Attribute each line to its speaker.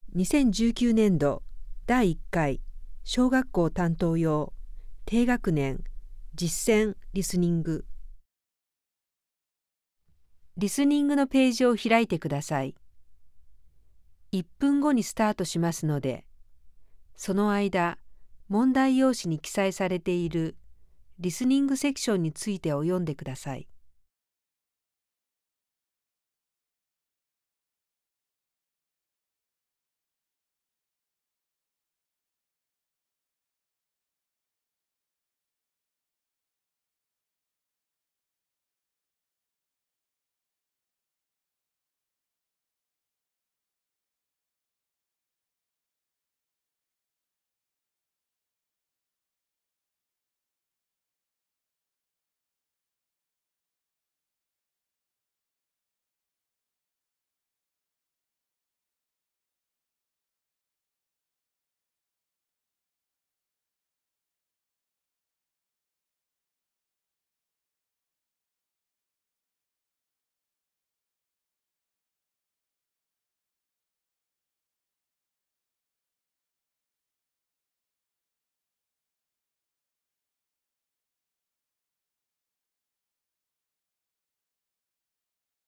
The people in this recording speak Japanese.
Speaker 1: 2019年度第1回小学校担当用低学年実践リスニング。リスニングのページを開いてください。1分後にスタートしますので、その間、問題用紙に記載されているリスニングセクションについてを読んでください。